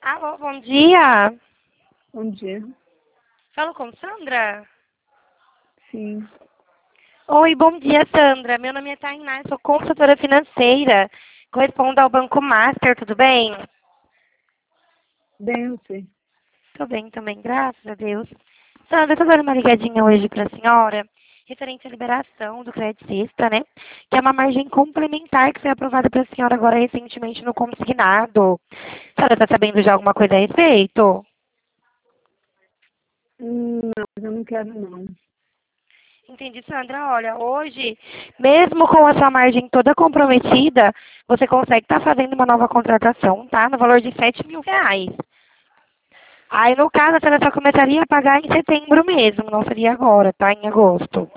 Alô, bom dia. Bom dia. Falo com Sandra? Sim, Oi, bom dia, Sandra. Meu nome é Tainá, sou consultora financeira. Correspondo ao Banco Master, tudo bem? bem você. Tô bem também, graças a Deus. Sandra, eu tô dando uma ligadinha hoje pra senhora, referente à liberação do Credicista, né? Que é uma margem complementar que foi aprovada pela senhora agora recentemente no consignado. A senhora tá sabendo já alguma coisa a respeito? Não, eu não quero não. Entendi, Sandra. Olha, hoje, mesmo com a sua margem toda comprometida, você consegue estar fazendo uma nova contratação, tá? No valor de R$ 7.000. Aí, no caso, a senhora só começaria a pagar em setembro mesmo, não seria agora, tá? Em agosto.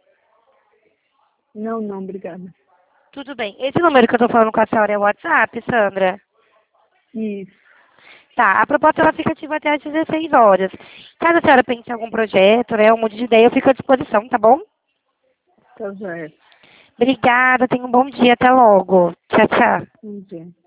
Não, não, obrigada. Tudo bem. Esse número que eu tô falando com a senhora é o WhatsApp, Sandra? Isso, Tá, a proposta ela fica ativa até às 16 horas. Caso a senhora pense em algum projeto, né, ou mude de ideia, eu fico à disposição, tá bom? tá certo. Obrigada, tenha um bom dia, até logo. Tchau, tchau. Bom dia.